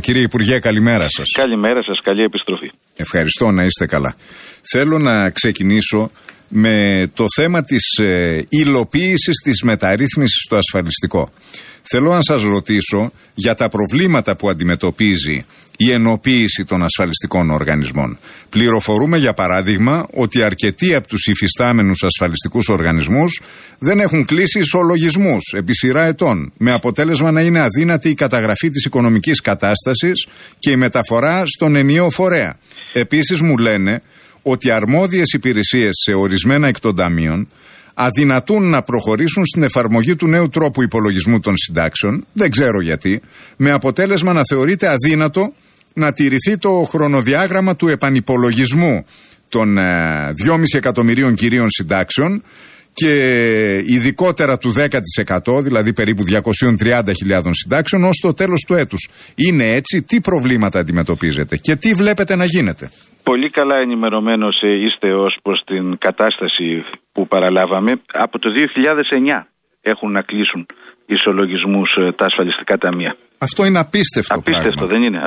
Κύριε Υπουργέ, καλημέρα σας. Καλημέρα σας, καλή επιστροφή. Ευχαριστώ, να είστε καλά. Θέλω να ξεκινήσω με το θέμα της υλοποίησης της μεταρρύθμισης στο ασφαλιστικό. Θέλω να σας ρωτήσω για τα προβλήματα που αντιμετωπίζει η ενοποίηση των ασφαλιστικών οργανισμών. Πληροφορούμε, για παράδειγμα, ότι αρκετοί από τους υφιστάμενους ασφαλιστικούς οργανισμούς δεν έχουν κλείσει ισολογισμούς επί σειρά ετών, με αποτέλεσμα να είναι αδύνατη η καταγραφή της οικονομικής κατάστασης και η μεταφορά στον ενιαίο φορέα. Επίσης μου λένε ότι αρμόδιες υπηρεσίες σε ορισμένα εκ των ταμείων αδυνατούν να προχωρήσουν στην εφαρμογή του νέου τρόπου υπολογισμού των συντάξεων, δεν ξέρω γιατί, με αποτέλεσμα να θεωρείται αδύνατο να τηρηθεί το χρονοδιάγραμμα του επανυπολογισμού των 2,5 εκατομμυρίων κυρίων συντάξεων και ειδικότερα του 10%, δηλαδή περίπου 230.000 συντάξεων, ως το τέλος του έτους. Είναι έτσι? Τι προβλήματα αντιμετωπίζετε και τι βλέπετε να γίνεται? Πολύ καλά ενημερωμένος είστε ως προς την κατάσταση που παραλάβαμε. Από το 2009 έχουν να κλείσουν ισολογισμούς τα ασφαλιστικά ταμεία. Αυτό είναι απίστευτο. Απίστευτο πράγμα. Δεν είναι?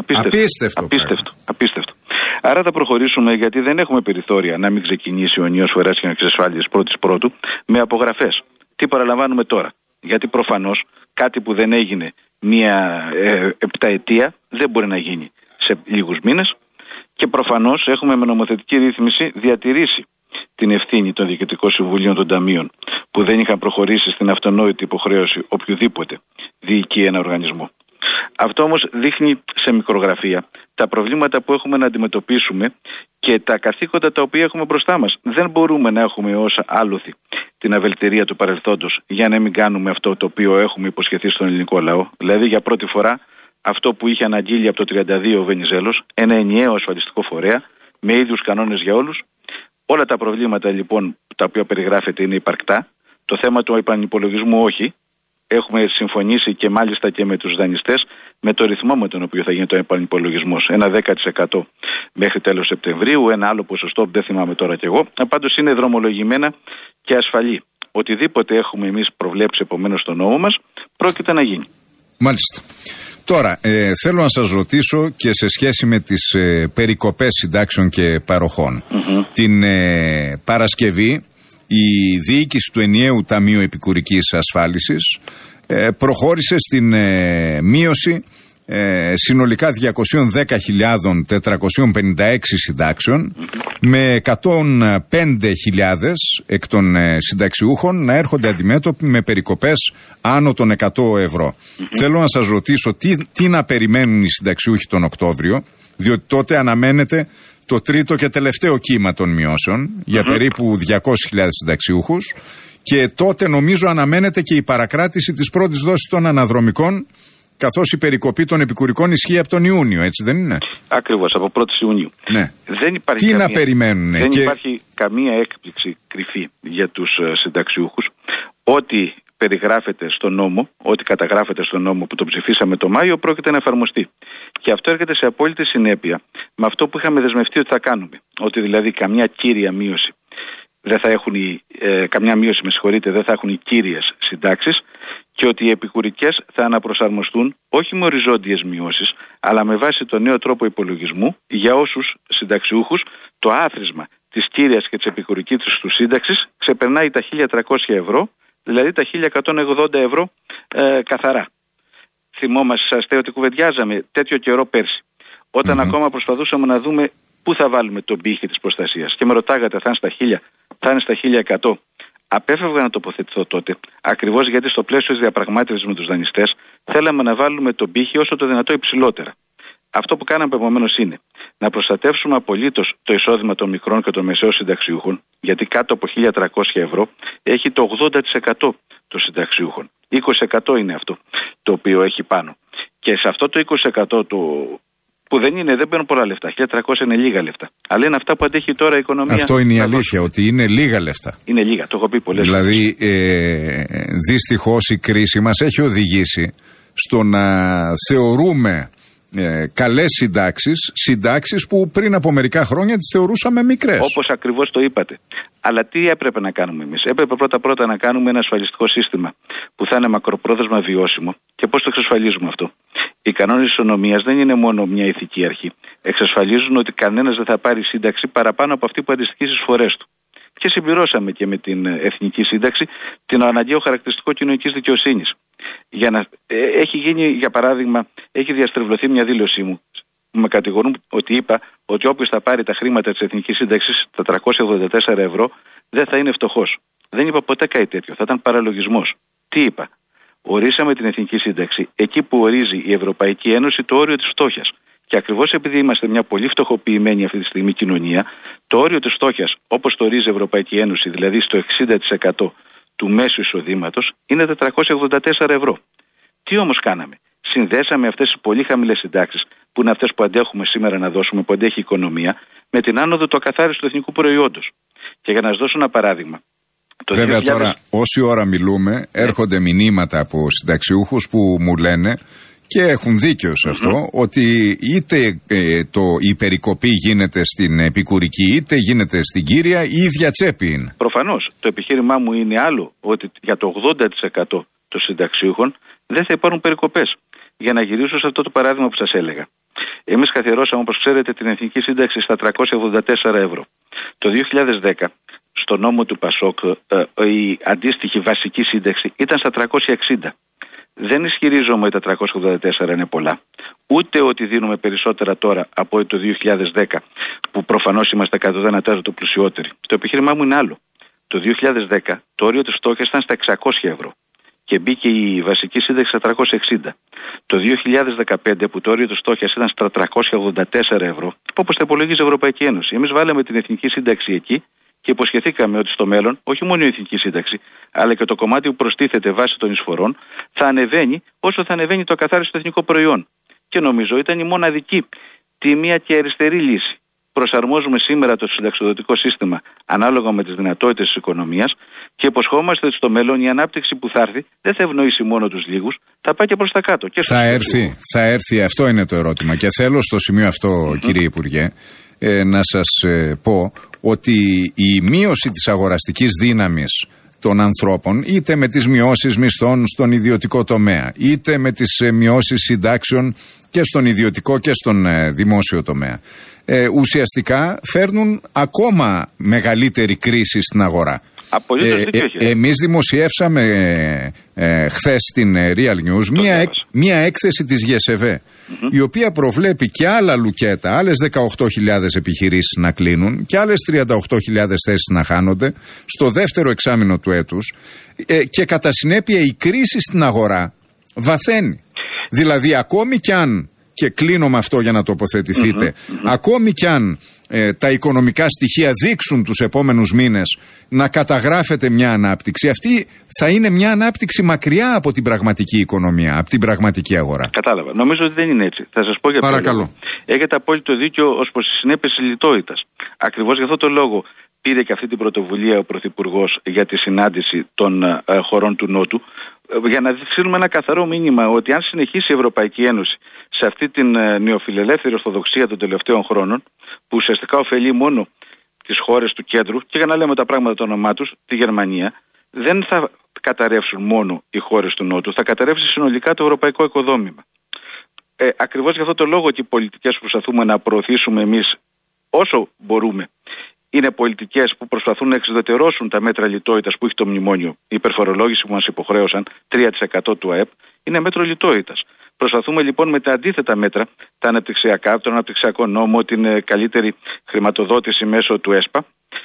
Απίστευτο. Άρα θα προχωρήσουμε, γιατί δεν έχουμε περιθώρια να μην ξεκινήσει ο ενιαίος φορέας κοινωνικής ασφάλειας πρώτου με απογραφές. Τι παραλαμβάνουμε τώρα? Γιατί προφανώς κάτι που δεν έγινε μία επταετία δεν μπορεί να γίνει σε λίγους μήνες. Και προφανώς έχουμε με νομοθετική ρύθμιση διατηρήσει την ευθύνη των διοικητικών συμβουλίων των ταμείων που δεν είχαν προχωρήσει στην αυτονόητη υποχρέωση οποιοδήποτε διοικεί ένα οργανισμό. Αυτό όμως δείχνει σε μικρογραφία τα προβλήματα που έχουμε να αντιμετωπίσουμε και τα καθήκοντα τα οποία έχουμε μπροστά μας. Δεν μπορούμε να έχουμε ως άλοθη την αβελτηρία του παρελθόντος για να μην κάνουμε αυτό το οποίο έχουμε υποσχεθεί στον ελληνικό λαό. Δηλαδή για πρώτη φορά αυτό που είχε αναγγείλει από το 1932 ο Βενιζέλος, ένα ενιαίο ασφαλιστικό φορέα με ίδιους κανόνες για όλους. Όλα τα προβλήματα λοιπόν τα οποία περιγράφεται είναι υπαρκτά. Το θέμα του επανυπολογισμού όχι. Έχουμε συμφωνήσει και μάλιστα και με τους δανειστές με το ρυθμό με τον οποίο θα γίνει το επανυπολογισμός. Ένα 10% μέχρι τέλος Σεπτεμβρίου, ένα άλλο ποσοστό που δεν θυμάμαι τώρα κι εγώ. Πάντως είναι δρομολογημένα και ασφαλή. Οτιδήποτε έχουμε εμείς προβλέψει επομένως στο νόμο μας πρόκειται να γίνει. Μάλιστα. Τώρα, θέλω να σας ρωτήσω και σε σχέση με τις περικοπές συντάξεων και παροχών. Την Παρασκευή η διοίκηση του Ενιαίου Ταμείου Επικουρικής Ασφάλισης προχώρησε στην μείωση συνολικά 210.456 συντάξεων, με 105.000 εκ των συνταξιούχων να έρχονται αντιμέτωποι με περικοπές άνω των 100 ευρώ. Θέλω να σας ρωτήσω τι να περιμένουν οι συνταξιούχοι τον Οκτώβριο, διότι τότε αναμένεται το τρίτο και τελευταίο κύμα των μειώσεων για περίπου 200.000 συνταξιούχους και τότε νομίζω αναμένεται και η παρακράτηση της πρώτης δόσης των αναδρομικών, καθώς η περικοπή των επικουρικών ισχύει από τον Ιούνιο, έτσι δεν είναι? Ακριβώς, από 1η Ιουνίου. Ναι. Δεν υπάρχει τι να περιμένουν? Δεν υπάρχει καμία έκπληξη κρυφή για τους συνταξιούχους. Ό,τι περιγράφεται στο νόμο, ό,τι καταγράφεται στο νόμο που το ψηφίσαμε το Μάιο, πρόκειται να εφαρμοστεί. Και αυτό έρχεται σε απόλυτη συνέπεια με αυτό που είχαμε δεσμευτεί ότι θα κάνουμε. Ότι δηλαδή καμιά κύρια μείωση δεν θα έχουν καμιά μείωση, δεν θα έχουν οι κύριες συντάξεις και ότι οι επικουρικές θα αναπροσαρμοστούν όχι με οριζόντιες μειώσεις, αλλά με βάση το νέο τρόπο υπολογισμού για όσους συνταξιούχους το άθροισμα της κύριας και της επικουρικής του σύνταξης ξεπερνάει τα 1.300 ευρώ, δηλαδή τα 1.180 ευρώ καθαρά. Θυμόμαστε ότι κουβεντιάζαμε τέτοιο καιρό πέρσι, όταν ακόμα προσπαθούσαμε να δούμε πού θα βάλουμε τον πύχη της προστασίας και με ρωτάγατε θα είναι στα 1.000, θα είναι στα 1.100. Απέφευγα να τοποθετηθώ τότε, ακριβώς γιατί στο πλαίσιο της διαπραγμάτευσης με τους δανειστές θέλαμε να βάλουμε τον πύχη όσο το δυνατό υψηλότερα. Αυτό που κάναμε επομένως είναι να προστατεύσουμε απολύτως το εισόδημα των μικρών και των μεσαίων συνταξιούχων, γιατί κάτω από 1.300 ευρώ έχει το 80% των συνταξιούχων. 20% είναι αυτό το οποίο έχει πάνω. Και σε αυτό το 20% που δεν παίρνουν πολλά λεφτά. 1.300 είναι λίγα λεφτά. Αλλά είναι αυτά που αντέχει τώρα η οικονομία. Αυτό είναι η αλήθεια, ότι είναι λίγα λεφτά. Είναι λίγα, το έχω πει πολλές φορές. Δηλαδή, δυστυχώς η κρίση μας έχει οδηγήσει στο να θεωρούμε καλές συντάξεις που πριν από μερικά χρόνια τις θεωρούσαμε μικρές. Όπως ακριβώς το είπατε. Αλλά τι έπρεπε να κάνουμε εμείς? Έπρεπε πρώτα να κάνουμε ένα ασφαλιστικό σύστημα που θα είναι μακροπρόθεσμα βιώσιμο. Και πώς το εξασφαλίζουμε αυτό? Οι κανόνες ισονομίας δεν είναι μόνο μια ηθική αρχή. Εξασφαλίζουν ότι κανένας δεν θα πάρει σύνταξη παραπάνω από αυτή που αντιστοιχεί στις εισφορές του. Και συμπληρώσαμε και με την Εθνική Σύνταξη την αναγκαίο χαρακτηριστικό κοινωνικής δικαιοσύνης. Έχει γίνει, για παράδειγμα, έχει διαστρεβλωθεί μια δήλωσή μου που με κατηγορούν ότι είπα ότι όποιος θα πάρει τα χρήματα της Εθνικής Σύνταξης, τα 384 ευρώ, δεν θα είναι φτωχός. Δεν είπα ποτέ κάτι τέτοιο. Θα ήταν παραλογισμός. Τι είπα? Ορίσαμε την Εθνική Σύνταξη εκεί που ορίζει η Ευρωπαϊκή Ένωση το όριο της φτώχειας. Και ακριβώς επειδή είμαστε μια πολύ φτωχοποιημένη αυτή τη στιγμή κοινωνία, το όριο της φτώχειας, όπως το ορίζει η Ευρωπαϊκή Ένωση, δηλαδή στο 60% του μέσου εισοδήματος, είναι 484 ευρώ. Τι όμως κάναμε? Συνδέσαμε αυτές τις πολύ χαμηλές συντάξεις, που είναι αυτές που αντέχουμε σήμερα να δώσουμε, που αντέχει η οικονομία, με την άνοδο του ακαθάριστου εθνικού προϊόντος. Και για να σας δώσω ένα παράδειγμα. Βέβαια τώρα, όση ώρα μιλούμε, έρχονται μηνύματα από συνταξιούχους που μου λένε, και έχουν δίκιο σε αυτό, ότι είτε η περικοπή γίνεται στην επικουρική, είτε γίνεται στην κύρια, η ίδια τσέπη είναι. Προφανώς. Το επιχείρημά μου είναι άλλο, ότι για το 80% των συνταξιούχων δεν θα υπάρχουν περικοπές. Για να γυρίσω σε αυτό το παράδειγμα που σας έλεγα. Εμείς καθιερώσαμε, όπως ξέρετε, την Εθνική Σύνταξη στα 384 ευρώ. Το 2010, στο νόμο του ΠΑΣΟΚ, η αντίστοιχη βασική σύνταξη ήταν στα 360. Δεν ισχυρίζομαι ότι τα 384 είναι πολλά. Ούτε ότι δίνουμε περισσότερα τώρα από το 2010, που προφανώς είμαστε 1/4 το πλουσιότεροι. Το επιχείρημά μου είναι άλλο. Το 2010 το όριο της φτώχειας ήταν στα 600 ευρώ. Και μπήκε η βασική σύνταξη στα 360. Το 2015 που το όριο της φτώχειας ήταν στα 384 ευρώ, όπως τα υπολογίζει η Ευρωπαϊκή Ένωση. Εμείς βάλαμε την Εθνική Σύνταξη εκεί και υποσχεθήκαμε ότι στο μέλλον, όχι μόνο η Εθνική Σύνταξη, αλλά και το κομμάτι που προστίθεται βάσει των εισφορών, θα ανεβαίνει όσο θα ανεβαίνει το ακαθάριστο εθνικό προϊόν. Και νομίζω ήταν η μοναδική τιμία και αριστερή λύση. Προσαρμόζουμε σήμερα το συνταξιοδοτικό σύστημα ανάλογα με τις δυνατότητες της οικονομίας και υποσχόμαστε ότι στο μέλλον η ανάπτυξη που θα έρθει δεν θα ευνοήσει μόνο τους λίγους, θα πάει και προς τα κάτω. Και θα έρθει, αυτό είναι το ερώτημα. Και θέλω στο σημείο αυτό, κύριε Υπουργέ, να σας πω ότι η μείωση της αγοραστικής δύναμης των ανθρώπων, είτε με τις μειώσεις μισθών στον ιδιωτικό τομέα, είτε με τις μειώσεις συντάξεων και στον ιδιωτικό και στον δημόσιο τομέα, ουσιαστικά φέρνουν ακόμα μεγαλύτερη κρίση στην αγορά. Εμείς δημοσιεύσαμε χθες στην Real News μία έκθεση της ΓΕΣΕΒΕ, η οποία προβλέπει και άλλα λουκέτα, άλλες 18.000 επιχειρήσεις να κλείνουν και άλλες 38.000 θέσεις να χάνονται στο δεύτερο εξάμηνο του έτους, και κατά συνέπεια η κρίση στην αγορά βαθαίνει. Δηλαδή ακόμη κι αν, και κλείνω με αυτό για να τοποθετηθείτε, ακόμη κι αν τα οικονομικά στοιχεία δείξουν τους επόμενους μήνες να καταγράφεται μια ανάπτυξη, αυτή θα είναι μια ανάπτυξη μακριά από την πραγματική οικονομία, από την πραγματική αγορά. Κατάλαβα. Νομίζω ότι δεν είναι έτσι. Θα σας πω για παρακαλώ. Έχετε απόλυτο δίκιο ως προς τις συνέπειες της λιτότητας. Ακριβώς γι' αυτό το λόγο πήρε και αυτή την πρωτοβουλία ο Πρωθυπουργός για τη συνάντηση των χωρών του Νότου, για να στείλουμε ένα καθαρό μήνυμα ότι αν συνεχίσει η Ευρωπαϊκή Ένωση σε αυτή την νεοφιλελεύθερη ορθοδοξία των τελευταίων χρόνων, που ουσιαστικά ωφελεί μόνο τις χώρες του κέντρου, και για να λέμε τα πράγματα το όνομά τους, τη Γερμανία, δεν θα καταρρεύσουν μόνο οι χώρες του Νότου, θα καταρρεύσει συνολικά το ευρωπαϊκό οικοδόμημα. Ακριβώς για αυτό το λόγο και οι πολιτικές που προσπαθούμε να προωθήσουμε εμείς όσο μπορούμε είναι πολιτικές που προσπαθούν να εξουδετερώσουν τα μέτρα λιτότητας που έχει το μνημόνιο. Η υπερφορολόγηση που μας υποχρέωσαν, 3% του ΑΕΠ, είναι μέτρο λιτότητας. Προσπαθούμε λοιπόν με τα αντίθετα μέτρα, τα αναπτυξιακά, τον αναπτυξιακό νόμο, την καλύτερη χρηματοδότηση μέσω του ΕΣΠΑ,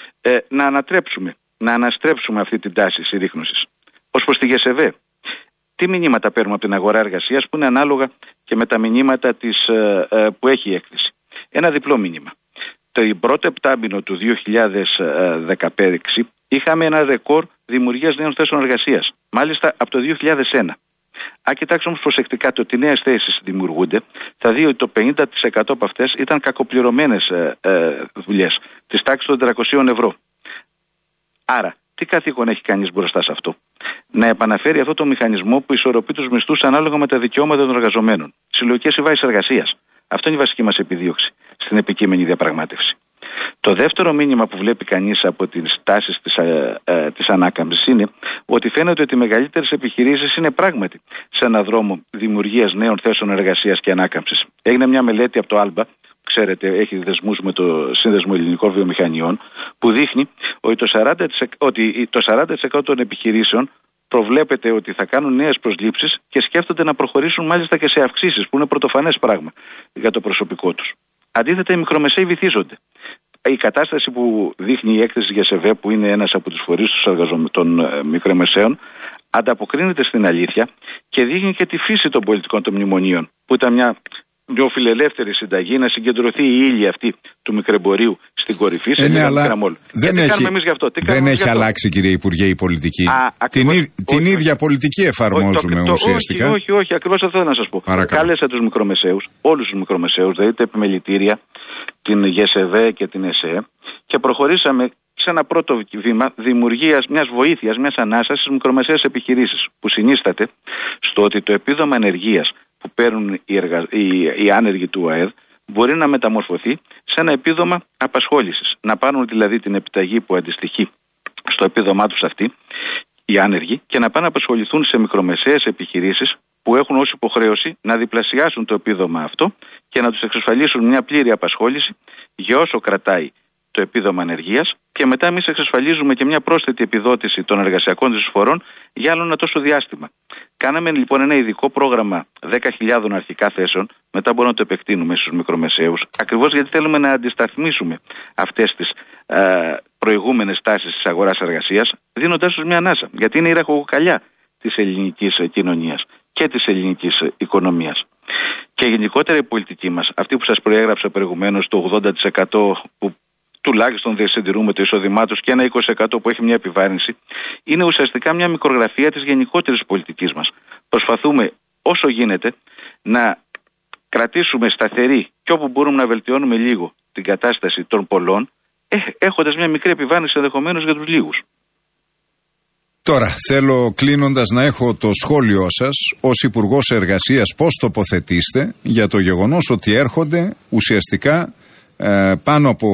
να αναστρέψουμε αυτή την τάση συρρίκνωσης. Ως προς τη ΓΕΣΕΒΕ, τι μηνύματα παίρνουμε από την αγορά εργασίας που είναι ανάλογα και με τα μηνύματα που έχει η έκθεση. Ένα διπλό μήνυμα. Το πρώτο επτάμηνο του 2016 είχαμε ένα ρεκόρ δημιουργίας νέων θέσεων εργασίας. Μάλιστα από το 2001. Αν κοιτάξουμε όμως προσεκτικά το ότι νέες θέσεις δημιουργούνται, θα δει ότι το 50% από αυτές ήταν κακοπληρωμένες δουλειές, της τάξης των 300 ευρώ. Άρα, τι καθήκον έχει κανείς μπροστά σε αυτό? Να επαναφέρει αυτό το μηχανισμό που ισορροπεί τους μισθούς ανάλογα με τα δικαιώματα των εργαζομένων. Συλλογικές συμβάσεις εργασίας. Αυτό είναι η βασική μας επιδίωξη στην επικείμενη διαπραγμάτευση. Το δεύτερο μήνυμα που βλέπει κανείς από τις τάσεις της ανάκαμψης είναι ότι φαίνεται ότι οι μεγαλύτερες επιχειρήσεις είναι πράγματι σε έναν δρόμο δημιουργίας νέων θέσεων εργασίας και ανάκαμψης. Έγινε μια μελέτη από το Άλμπα, ξέρετε, έχει δεσμούς με το Σύνδεσμο Ελληνικών Βιομηχανιών, που δείχνει ότι το 40% των επιχειρήσεων προβλέπεται ότι θα κάνουν νέες προσλήψεις και σκέφτονται να προχωρήσουν μάλιστα και σε αυξήσεις, που είναι πρωτοφανές πράγμα για το προσωπικό τους. Αντίθετα, οι μικρομεσαίοι βυθίζονται. Η κατάσταση που δείχνει η έκθεση για ΣΕΒΕ, που είναι ένας από τους φορείς των μικρομεσαίων, ανταποκρίνεται στην αλήθεια και δείχνει και τη φύση των πολιτικών των μνημονίων, που ήταν μια νεοφιλελεύθερη συνταγή να συγκεντρωθεί η ύλη αυτή του μικρεμπορίου στην κορυφή. Δεν έχει αλλάξει, κύριε Υπουργέ, η πολιτική. Την ίδια πολιτική εφαρμόζουμε ουσιαστικά. Όχι, ακριβώς αυτό θέλω να σας πω. Κάλεσα τους μικρομεσαίους, όλους τους μικρομεσαίους, δηλαδή τα επιμελητήρια, την ΓΕΣΕΒΕ και την ΕΣΕ, και προχωρήσαμε σε ένα πρώτο βήμα δημιουργίας μιας βοήθειας, μιας ανάσας στις μικρομεσαίες επιχειρήσεις, που συνίσταται στο ότι το επίδομα ανεργίας που παίρνουν οι άνεργοι του ΟΑΕΔ μπορεί να μεταμορφωθεί σε ένα επίδομα απασχόλησης. Να πάρουν δηλαδή την επιταγή που αντιστοιχεί στο επίδομά τους αυτοί οι άνεργοι και να πάνε να απασχοληθούν σε μικρομεσαίες επιχειρήσεις που έχουν ως υποχρέωση να διπλασιάσουν το επίδομα αυτό και να τους εξασφαλίσουν μια πλήρη απασχόληση για όσο κρατάει το επίδομα ανεργίας, και μετά εμείς εξασφαλίζουμε και μια πρόσθετη επιδότηση των εργασιακών εισφορών για άλλο ένα τόσο διάστημα. Κάναμε λοιπόν ένα ειδικό πρόγραμμα 10.000 αρχικά θέσεων, μετά μπορούμε να το επεκτείνουμε στους μικρομεσαίους, ακριβώς γιατί θέλουμε να αντισταθμίσουμε αυτές τις προηγούμενες τάσεις της αγοράς εργασίας, δίνοντάς τους μια ανάσα. Γιατί είναι η ραχοκοκαλιά της ελληνικής κοινωνίας και της ελληνικής οικονομίας. Και γενικότερα η πολιτική μας, αυτή που σας προέγραψα προηγουμένως, το 80% που τουλάχιστον δεν συντηρούμε το εισόδημά τους και ένα 20% που έχει μια επιβάρυνση, είναι ουσιαστικά μια μικρογραφία της γενικότερης πολιτικής μας. Προσπαθούμε όσο γίνεται να κρατήσουμε σταθερή και όπου μπορούμε να βελτιώνουμε λίγο την κατάσταση των πολλών, έχοντας μια μικρή επιβάρυνση ενδεχομένως για τους λίγους. Τώρα θέλω, κλείνοντας, να έχω το σχόλιο σας ως Υπουργός Εργασίας, πώς τοποθετήστε για το γεγονός ότι έρχονται ουσιαστικά πάνω από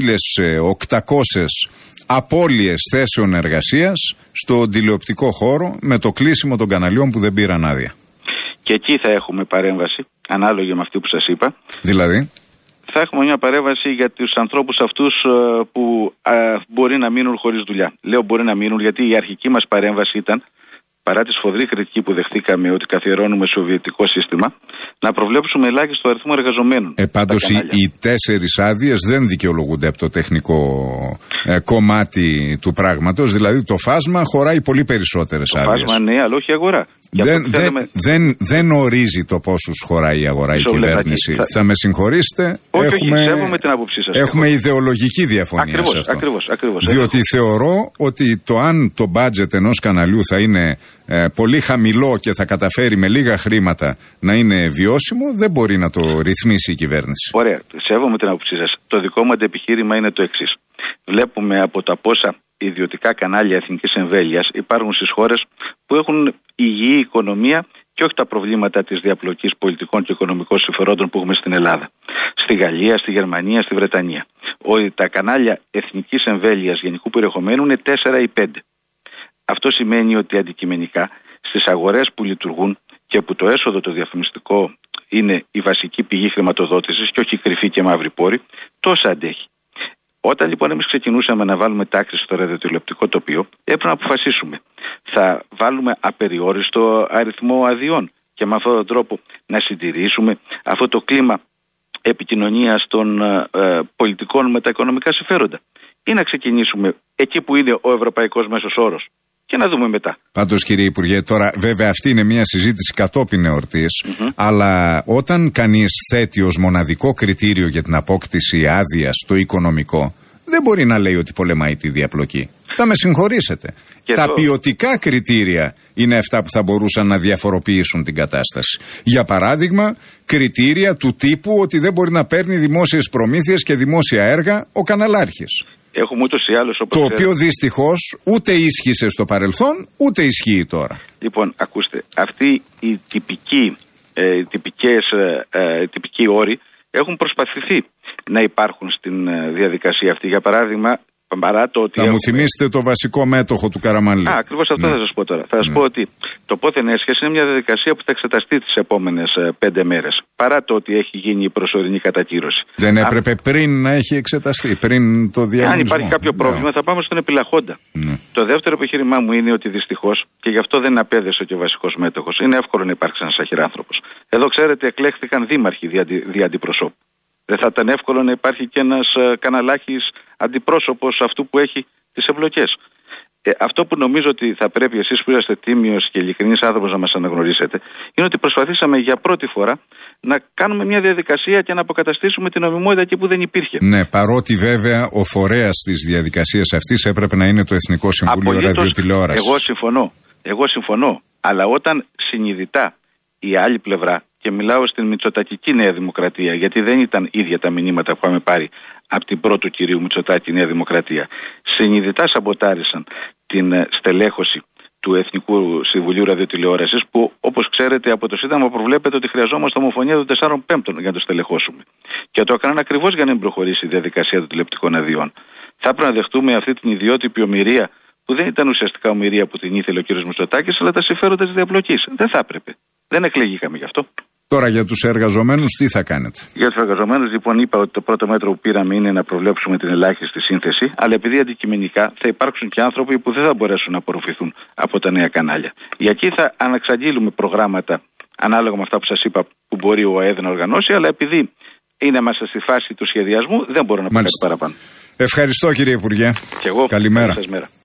1.800 απώλειες θέσεων εργασίας στον τηλεοπτικό χώρο με το κλείσιμο των καναλιών που δεν πήραν άδεια. Και εκεί θα έχουμε παρέμβαση, ανάλογη με αυτή που σας είπα. Δηλαδή? Θα έχουμε μια παρέμβαση για τους ανθρώπους αυτούς που μπορεί να μείνουν χωρίς δουλειά. Λέω μπορεί να μείνουν γιατί η αρχική μας παρέμβαση ήταν, παρά τη σφοδρή κριτική που δεχτήκαμε ότι καθιερώνουμε σοβιετικό σύστημα, να προβλέψουμε ελάχιστο αριθμό εργαζομένων. Πάντως οι 4 άδειες δεν δικαιολογούνται από το τεχνικό κομμάτι του πράγματος. Δηλαδή το φάσμα χωράει πολύ περισσότερες άδειες. Το φάσμα ναι, αλλά όχι η αγορά. Δεν ορίζει το πόσους χωράει η αγορά η κυβέρνηση. Θα με συγχωρήσετε. Όχι, σέβομαι την άποψή σας. Έχουμε ιδεολογική διαφωνία σε αυτό. Ακριβώς. Διότι θεωρώ ότι αν το μπάτζετ ενός καναλιού θα είναι πολύ χαμηλό και θα καταφέρει με λίγα χρήματα να είναι βιώσιμο, δεν μπορεί να το ρυθμίσει η κυβέρνηση. Ωραία, σέβομαι την άποψή σας. Το δικό μου αντεπιχείρημα είναι το εξής. Βλέπουμε από τα πόσα ιδιωτικά κανάλια εθνικής εμβέλειας υπάρχουν στις χώρες που έχουν υγιή οικονομία και όχι τα προβλήματα της διαπλοκής πολιτικών και οικονομικών συμφερόντων που έχουμε στην Ελλάδα. Στη Γαλλία, στη Γερμανία, στη Βρετανία. Ότι τα κανάλια εθνικής εμβέλειας γενικού περιεχομένου είναι 4 ή 5. Αυτό σημαίνει ότι αντικειμενικά στις αγορές που λειτουργούν και που το έσοδο το διαφημιστικό είναι η βασική πηγή χρηματοδότησης και όχι η κρυφή και μαύρη πόρη, τόσα αντέχει. Όταν λοιπόν εμείς ξεκινούσαμε να βάλουμε τάξη στο ραδιοτηλεοπτικό τοπίο, έπρεπε να αποφασίσουμε. Θα βάλουμε απεριόριστο αριθμό αδειών και με αυτόν τον τρόπο να συντηρήσουμε αυτό το κλίμα επικοινωνίας των πολιτικών με τα οικονομικά συμφέροντα, ή να ξεκινήσουμε εκεί που είναι ο ευρωπαϊκός μέσος όρος και να δούμε μετά. Πάντως, κύριε Υπουργέ, τώρα βέβαια αυτή είναι μια συζήτηση κατόπιν εορτής, αλλά όταν κανείς θέτει ως μοναδικό κριτήριο για την απόκτηση άδειας το οικονομικό, δεν μπορεί να λέει ότι πολεμάει τη διαπλοκή. Θα με συγχωρήσετε. Τα ποιοτικά κριτήρια είναι αυτά που θα μπορούσαν να διαφοροποιήσουν την κατάσταση. Για παράδειγμα, κριτήρια του τύπου ότι δεν μπορεί να παίρνει δημόσιες προμήθειες και δημόσια έργα ο καναλάρχης. Έχουμε ούτως ή άλλως, το οποίο δυστυχώς ούτε ίσχυσε στο παρελθόν, ούτε ισχύει τώρα. Λοιπόν, ακούστε, αυτοί οι τυπικοί όροι έχουν προσπαθηθεί να υπάρχουν στην διαδικασία αυτή. Για παράδειγμα, παρά το ότι. Θα μου θυμίσετε το βασικό μέτοχο του Καραμανλή. Ακριβώς αυτό θα σας πω τώρα. Θα σας πω ότι το πόθεν έσχεση είναι μια διαδικασία που θα εξεταστεί τις επόμενες 5 μέρες. Παρά το ότι έχει γίνει η προσωρινή κατακύρωση. Δεν έπρεπε πριν να έχει εξεταστεί, πριν το διαγωνισμό? Αν υπάρχει κάποιο πρόβλημα, θα πάμε στον επιλαχόντα. Το δεύτερο επιχείρημά μου είναι ότι δυστυχώς, και γι' αυτό δεν απέδεσε και ο βασικός μέτοχος, είναι εύκολο να υπάρξει ένας αχυράνθρωπος. Εδώ, ξέρετε, εκλέχθηκαν δήμαρχοι δια αντιπροσώπου. Δεν θα ήταν εύκολο να υπάρχει και ένας καναλάρχης αντιπρόσωπος αυτού που έχει τις εμπλοκές. Αυτό που νομίζω ότι θα πρέπει εσείς που είσαστε τίμιος και ειλικρινής άνθρωπος να μας αναγνωρίσετε, είναι ότι προσπαθήσαμε για πρώτη φορά να κάνουμε μια διαδικασία και να αποκαταστήσουμε την νομιμότητα εκεί που δεν υπήρχε. Ναι, παρότι βέβαια ο φορέας της διαδικασίας αυτής έπρεπε να είναι το Εθνικό Συμβούλιο Ραδιοτηλεόρασης. Εγώ συμφωνώ. Αλλά όταν συνειδητά η άλλη πλευρά, και μιλάω στην μητσοτακική Νέα Δημοκρατία, γιατί δεν ήταν ίδια τα μηνύματα που είχαμε πάρει από την πρώτου κυρίου Μητσοτάκη Νέα Δημοκρατία, συνειδητά σαμποτάρισαν την στελέχωση του Εθνικού Συμβουλίου Ραδιοτηλεόρασης, που όπως ξέρετε από το Σύνταγμα προβλέπεται ότι χρειαζόμαστε ομοφωνία των 4/5 για να το στελεχώσουμε. Και το έκαναν ακριβώς για να μην προχωρήσει η διαδικασία των τηλεοπτικών αδειών. Θα έπρεπε να δεχτούμε αυτή την ιδιότυπη ομηρία, που δεν ήταν ουσιαστικά ομηρία που την ήθελε ο κ. Μητσοτάκης, αλλά τα συμφέροντα της διαπλοκής. Δεν θα έπρεπε. Δεν εκλεγήκαμε γι' αυτό. Τώρα για τους εργαζομένους τι θα κάνετε? Για τους εργαζομένους, λοιπόν, είπα ότι το πρώτο μέτρο που πήραμε είναι να προβλέψουμε την ελάχιστη σύνθεση, αλλά επειδή αντικειμενικά θα υπάρξουν και άνθρωποι που δεν θα μπορέσουν να απορροφηθούν από τα νέα κανάλια. Για εκεί θα αναξαγγείλουμε προγράμματα ανάλογα με αυτά που σας είπα που μπορεί ο ΑΕΔ να οργανώσει, αλλά επειδή είναι μέσα στη φάση του σχεδιασμού δεν μπορώ να πω κάτι παραπάνω. Ευχαριστώ, κύριε Υπουργέ. Και εγώ. Καλημέρα.